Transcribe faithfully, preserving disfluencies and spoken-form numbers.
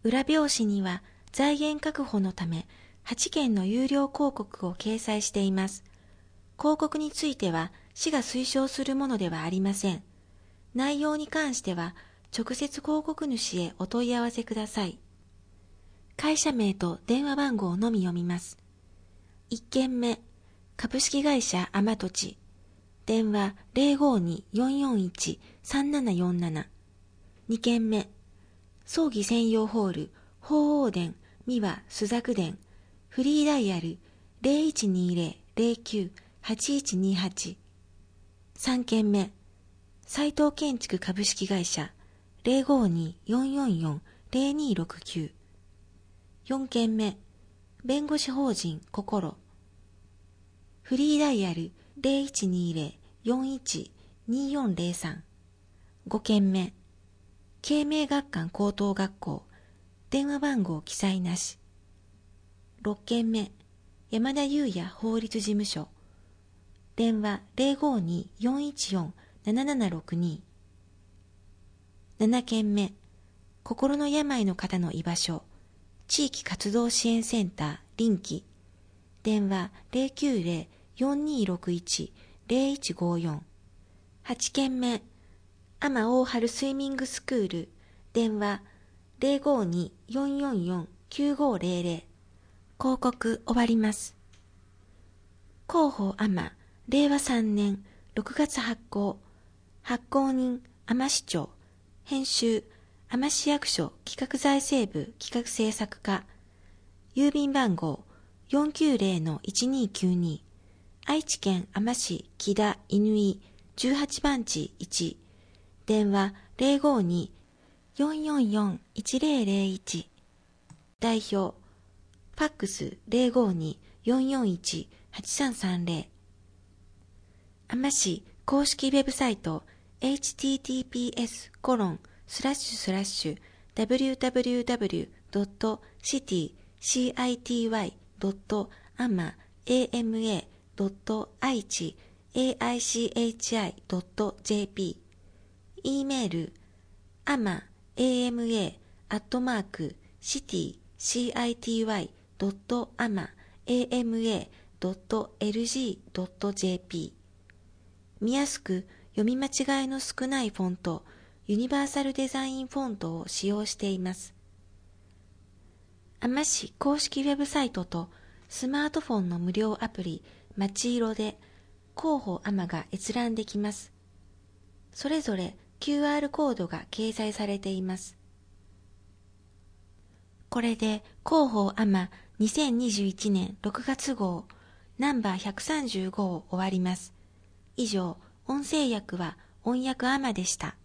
裏表紙には財源確保のためはちけんの有料広告を掲載しています。広告については市が推奨するものではありません。内容に関しては直接広告主へお問い合わせください。会社名と電話番号のみ読みます。いっけんめ、株式会社天土地。電話 ゼロごに よんよんいち さんななよんなな。にけんめ、葬儀専用ホール、鳳凰殿、三輪朱雀殿。フリーダイヤル ゼロいちにゼロ ゼロきゅう はちいちにはち。さんけんめ、斉藤建築株式会社 ゼロごに よんよんよん ゼロにろくきゅう。よんけんめ、弁護士法人心。フリーダイヤル ゼロいちにゼロ よんいち によんゼロさん。ごけんめ、慶明学館高等学校。電話番号記載なし。ろっけんめ、山田裕也法律事務所。電話 ゼロごに よんいちよん ななななろくに。ななけんめ、心の病の方の居場所。地域活動支援センター臨機。電話 ゼロきゅうゼロ よんにろくいち ゼロいちごよん。はちけんめ、天大春スイミングスクール。電話 ゼロごに よんよんよん きゅうごゼロゼロ。広告終わります。広報天、れいわさんねんろくがつ発行。発行人、天市長。編集、天市役所企画財政部企画制作課。郵便番号 よんきゅうゼロのいちにきゅうに。愛知県天市木田乾じゅうはちばんちいち。電話 ゼロごに よんよんよん いちゼロゼロいち。代表、ファックス ゼロごに よんよんいち はちさんさんゼロ。天市公式ウェブサイト エイチティーティーピーエス コロン スラッシュスラッシュ ダブリューダブリューダブリュー ドット シティ シーアイティーワイ ドット アマ エーエムエー ドット アイチ エーアイシーエイチアイ ドット ジェーピー。 E メール アマ エーエムエー アットマーク シティ シーアイティーワイ ドット アマ エーエムエー ドット エルジー ドット ジェーピー。 見やすく読み間違いの少ないフォント、ユニバーサルデザインフォントを使用しています。天市公式ウェブサイトとスマートフォンの無料アプリまちいろで広報天が閲覧できます。それぞれ キューアール コードが掲載されています。これで広報天にせんにじゅういちねんろくがつ号ナンバーひゃくさんじゅうごを終わります。以上、音声訳は音訳天でした。